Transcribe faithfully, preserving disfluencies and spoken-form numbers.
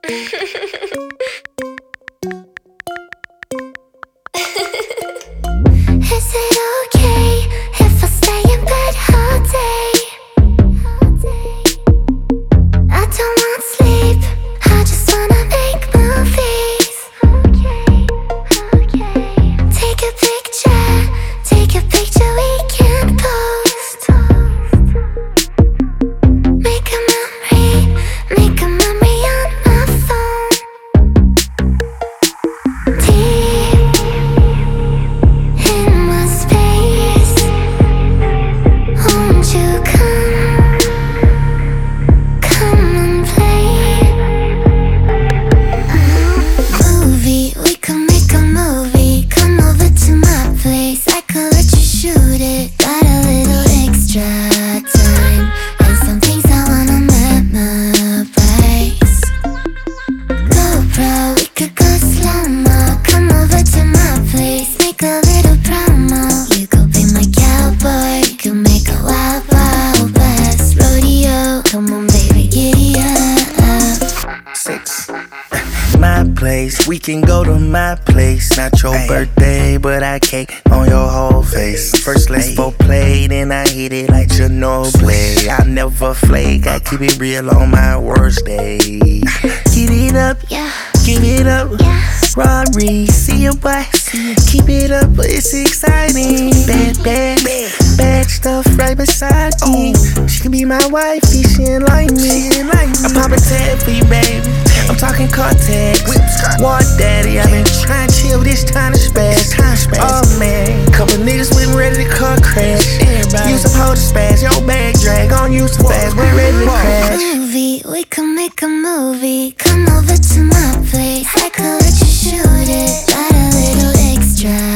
Is it okay if I stay in bed all day? I don't want sleep, I just wanna make movies. Take a picture, take a picture we can post. Make a memory, make a memory on my phone. Deep in my space, won't you come, come and play? Movie, we can make a movie. Come over to my place, I could let you shoot it. Got a little extra time and some things I wanna memorize. GoPro, we could go slow-mo. Come over to my place, make a little promo. You could be my cowboy, you could make a wild, wild west rodeo. Come on baby, giddy up. Six. My place, we can go to my place. Not your Ay. birthday, but I cake on your whole face. First let's go play, then I hit it like Ginobili. I never flake, I keep it real on my worst day. Get it up, Yeah, give it up. yeah. Rory, see you boy, keep it up, it's exciting. Bad, bad, bad stuff right beside me. She can be my wifey, she ain't like me. I pop a tag for you, baby. I'm talking Cortex, War Daddy. I've been trying to chill this time to spaz. Oh man, couple niggas with me ready to car crash. Use a hold to spaz, your bag drag on you so fast, we ready to crash. Movie, we can make a movie. Come over to my place, I could let you shoot it. Got a little extra